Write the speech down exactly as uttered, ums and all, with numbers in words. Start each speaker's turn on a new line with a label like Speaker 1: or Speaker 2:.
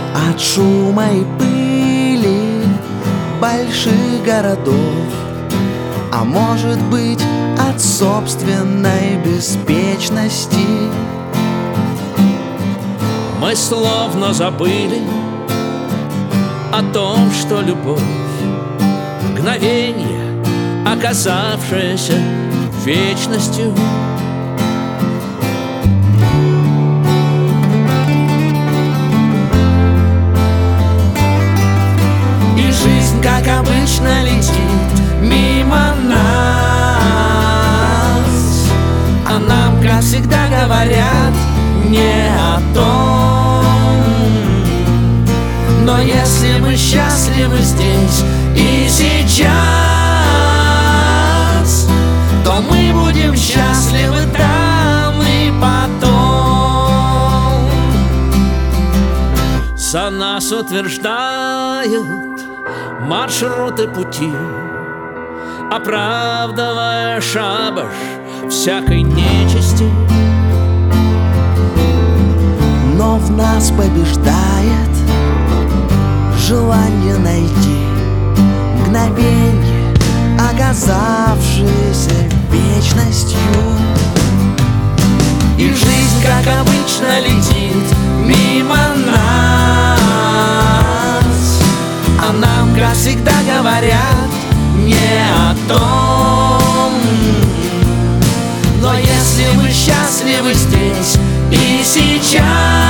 Speaker 1: от шума и пыли больших городов, а может быть, от собственной беспечности.
Speaker 2: Мы словно забыли о том, что любовь — мгновенье, оказавшееся вечностью.
Speaker 1: И жизнь, как обычно, летит мимо нас, а нам, как всегда, говорят не о том. Но если мы счастливы здесь и сейчас, то мы будем счастливы там и потом.
Speaker 2: За нас утверждают маршруты пути, оправдывая шабаш всякой нечисти.
Speaker 1: Но в нас побеждает желание найти мгновенье, оказавшееся вечностью. И жизнь, как обычно, летит мимо нас, а нам, как всегда, говорят не о том. Но если мы счастливы здесь и сейчас,